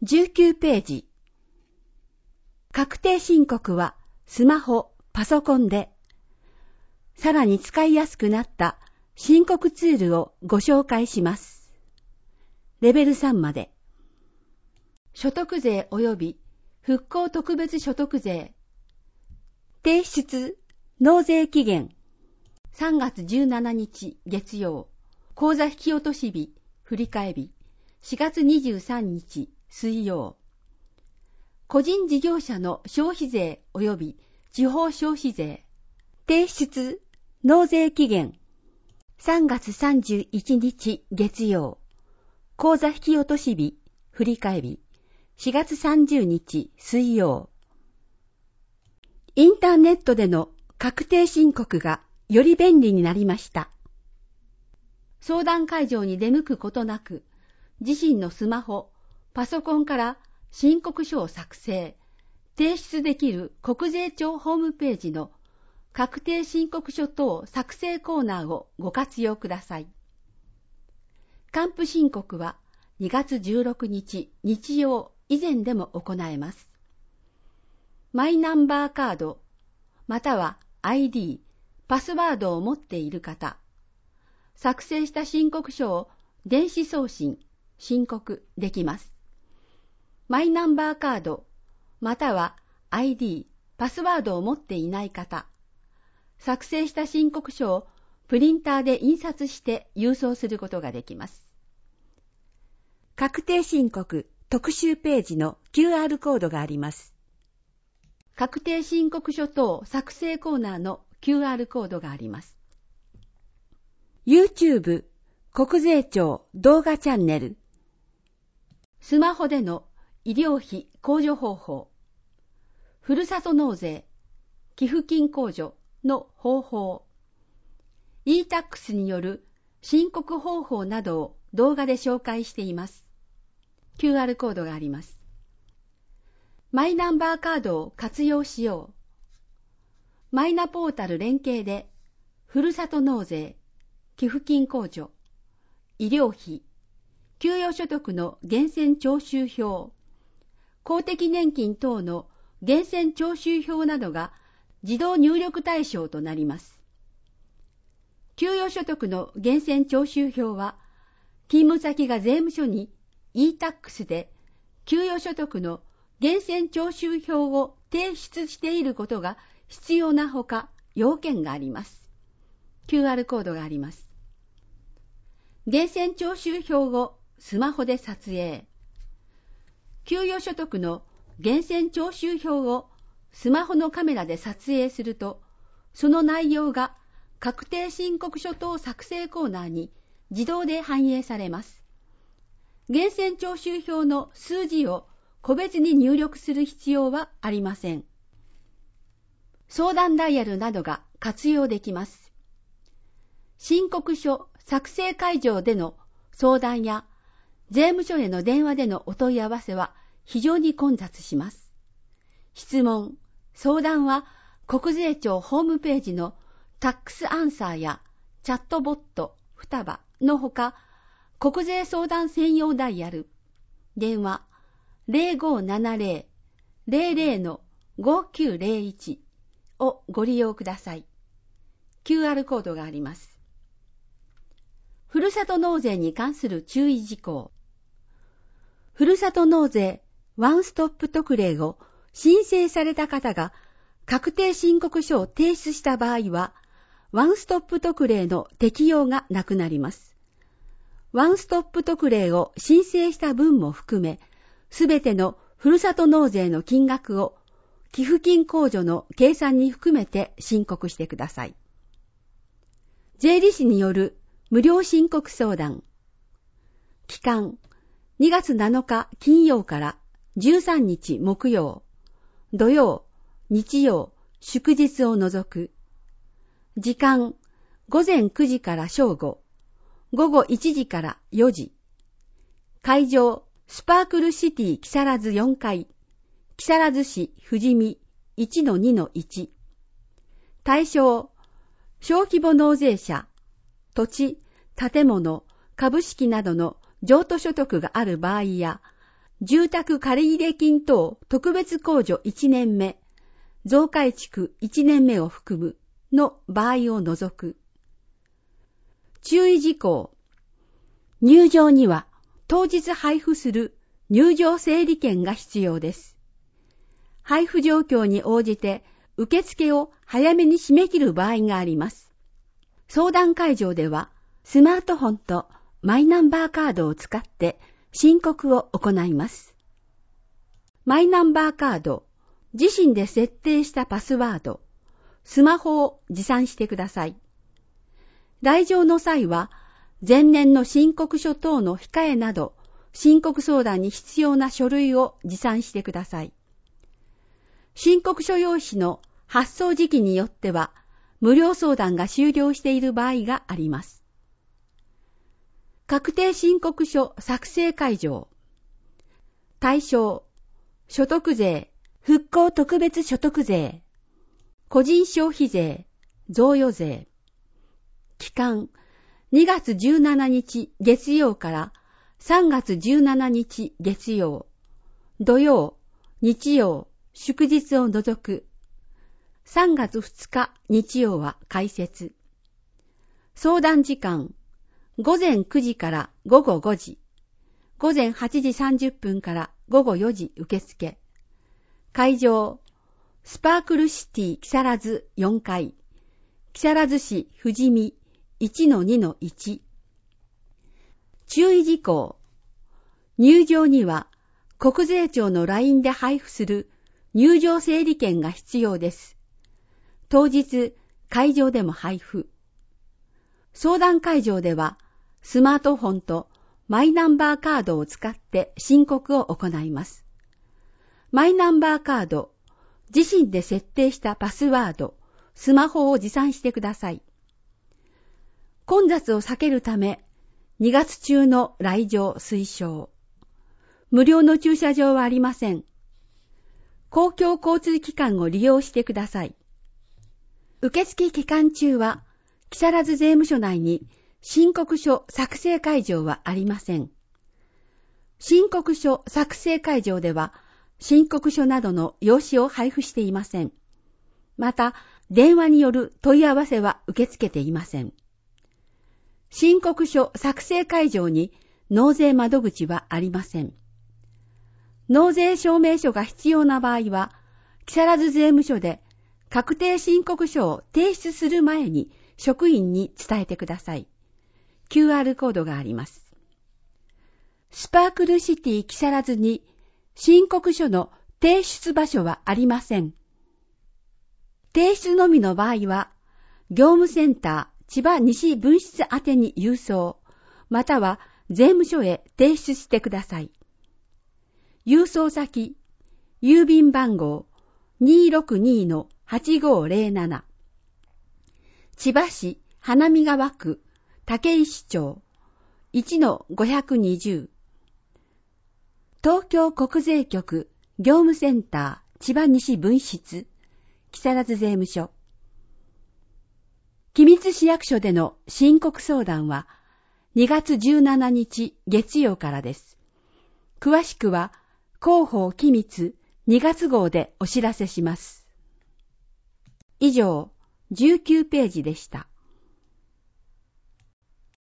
19ページ。確定申告はスマホ、パソコンで、さらに使いやすくなった申告ツールをご紹介します。レベル3まで。所得税及び復興特別所得税。提出、納税期限。3月17日月曜。口座引き落とし日、振替日。4月23日水曜。個人事業者の消費税及び地方消費税。提出、納税期限。3月31日月曜。口座引き落とし日、振替日。4月30日水曜。インターネットでの確定申告がより便利になりました。相談会場に出向くことなく、自身のスマホ、パソコンから申告書を作成、提出できる国税庁ホームページの確定申告書等作成コーナーをご活用ください。還付申告は2月16日日曜以前でも行えます。マイナンバーカード、または ID、パスワードを持っている方、作成した申告書を電子送信、申告できます。マイナンバーカード、または ID、パスワードを持っていない方、作成した申告書をプリンターで印刷して郵送することができます。確定申告特集ページの QR コードがあります。確定申告書等作成コーナーの QR コードがあります。YouTube 国税庁動画チャンネル。スマホでの医療費控除方法。ふるさと納税、寄付金控除の方法。e-tax による申告方法などを動画で紹介しています。QR コードがあります。マイナンバーカードを活用しよう。マイナポータル連携で、ふるさと納税、寄付金控除、医療費、給与所得の源泉徴収票、公的年金等の源泉徴収票などが自動入力対象となります。給与所得の源泉徴収票は、勤務先が税務署に e-tax で給与所得の源泉徴収票を提出していることが必要なほか、要件があります。QR コードがあります。源泉徴収票をスマホで撮影。給与所得の源泉徴収票をスマホのカメラで撮影すると、その内容が確定申告書等作成コーナーに自動で反映されます。源泉徴収票の数字を個別に入力する必要はありません。相談ダイヤルなどが活用できます。申告書作成会場での相談や税務署への電話でのお問い合わせは非常に混雑します。質問、相談は国税庁ホームページのタックスアンサーやチャットボット双葉のほか、国税相談専用ダイヤル、電話 0570-00-5901 をご利用ください。QR コードがあります。ふるさと納税に関する注意事項。ふるさと納税ワンストップ特例を申請された方が確定申告書を提出した場合は、ワンストップ特例の適用がなくなります。ワンストップ特例を申請した分も含め、すべてのふるさと納税の金額を寄付金控除の計算に含めて申告してください。税理士による無料申告相談。期間、2月7日金曜から13日木曜、土曜、日曜、祝日を除く。時間、午前9時から正午、午後1時から4時。会場、スパークルシティ木更津4階、木更津市富士見 1-2-1。対象、小規模納税者、土地、建物、株式などの譲渡所得がある場合や、 住宅借入金等特別控除1年目、増改築1年目を含むの場合を除く。注意事項。入場には当日配布する入場整理券が必要です。配布状況に応じて受付を早めに締め切る場合があります。相談会場ではスマートフォンとマイナンバーカードを使って申告を行います。マイナンバーカード、自身で設定したパスワード、スマホを持参してください。来場の際は、前年の申告書等の控えなど、申告相談に必要な書類を持参してください。申告書用紙の発送時期によっては、無料相談が終了している場合があります。確定申告書作成会場。対象、所得税、復興特別所得税、個人消費税、贈与税。期間、2月17日月曜から3月17日月曜、土曜、日曜、祝日を除く。3月2日日曜は開設。相談時間、午前9時から午後5時、午前8時30分から午後4時受付。会場、スパークルシティ木更津4階、木更津市富士見 1-2-1。注意事項。入場には国税庁の LINE で配布する入場整理券が必要です。当日、会場でも配布。相談会場ではスマートフォンとマイナンバーカードを使って申告を行います。マイナンバーカード、自身で設定したパスワード、スマホを持参してください。混雑を避けるため、2月中の来場推奨。無料の駐車場はありません。公共交通機関を利用してください。受付期間中は、木更津税務署内に申告書作成会場はありません。申告書作成会場では、申告書などの用紙を配布していません。また、電話による問い合わせは受け付けていません。申告書作成会場に納税窓口はありません。納税証明書が必要な場合は、木更津税務署で確定申告書を提出する前に職員に伝えてください。QR コードがあります。スパークルシティ木更津に申告書の提出場所はありません。提出のみの場合は、業務センター千葉西分室宛てに郵送、または税務署へ提出してください。郵送先、郵便番号 262-8507 千葉市花見川区武石町 1-520 東京国税局業務センター千葉西分室木更津税務署。君津市役所での申告相談は2月17日月曜からです。詳しくは広報君津2月号でお知らせします。以上、19ページでした。